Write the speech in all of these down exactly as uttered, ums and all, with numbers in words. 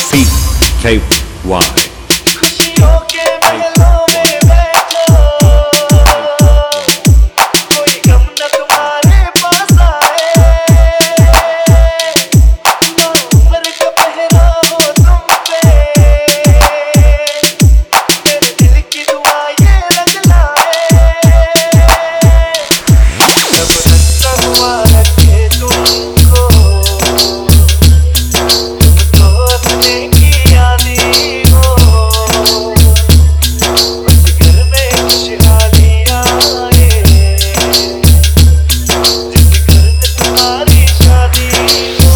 P K Y खुशियों के महलों में बैठो, कोई गम न तुम्हारे पास आए, ना उम्र का पहरा हो तुम पे, मेरे दिल की दुआ ये रंग लाए, जब रखता हुआ रखे तुमको, तुम तो अपने की यादें हो, उस घर में खुशहाली आए, जिस घर में तुम्हारी शादी हो,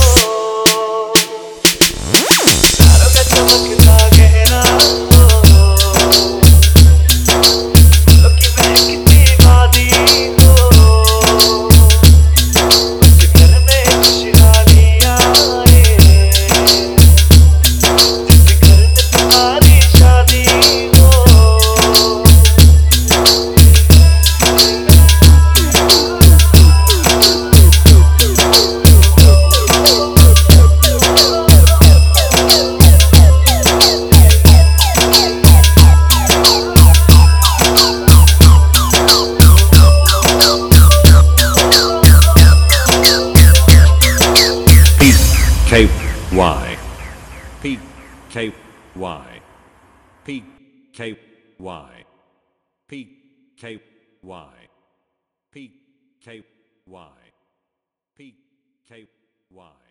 तारों का चमकता गहरा हो, फूलों की महकती वादी हो, उस घर में खुशहाली आए, जिस घर में तुम्हारी शादी हो। P K Y P K Y P K Y P K Y P K Y P K Y